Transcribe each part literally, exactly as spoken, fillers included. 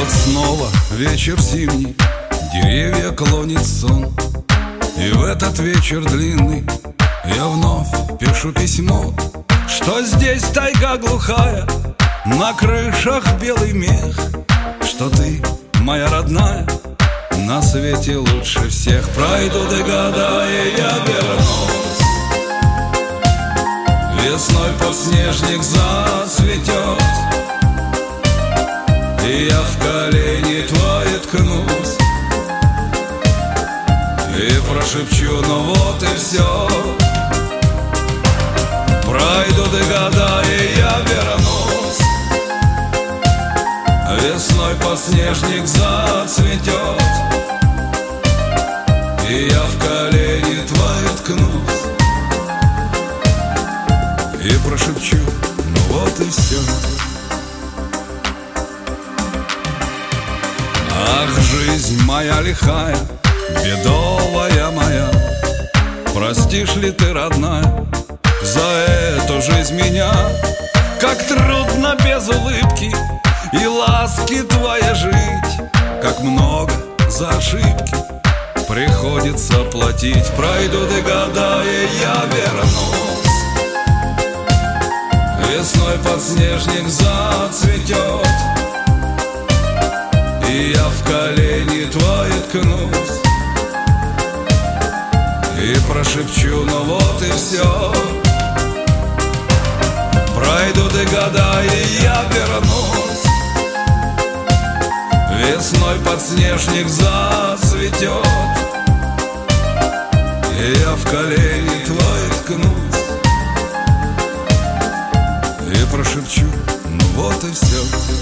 Вот снова вечер зимний, деревья клонит сон, и в этот вечер длинный я вновь пишу письмо, что здесь тайга глухая, на крышах белый мех, что ты, моя родная, на свете лучше всех. Пройдут и года, и я вернусь. Весной подснежник зацветет, и я в колени твои ткнусь и прошепчу: ну вот и все. Пройдут и года, и я вернусь. Весной подснежник зацветет, и я в колени твои ткнусь и прошепчу: ну вот и все. Ах, жизнь моя лихая, бедовая моя, простишь ли ты, родная, за эту жизнь меня? Как трудно без улыбки и ласки твоей жить, как много за ошибки приходится платить. Пройдут и года, и я вернусь. Весной подснежник зацветет, и я в колени твои ткнусь и прошепчу: ну вот и все. Пройдут и года, и я вернусь. Весной подснежник зацветет, и я в колени твои ткнусь и прошепчу: ну вот и все.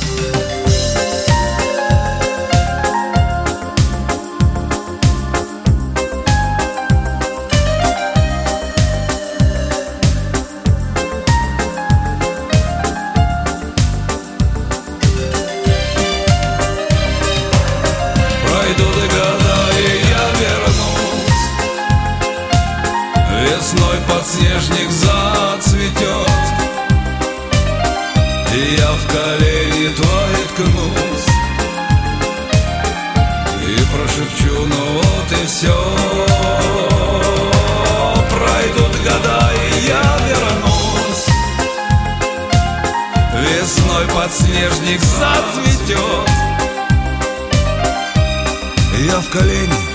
Пройдут и года, и я вернусь. Весной подснежник зацветет, и я в колени твои ткнусь и прошепчу: ну вот и все. Пройдут года, и я вернусь. Весной подснежник зацветет, я в колени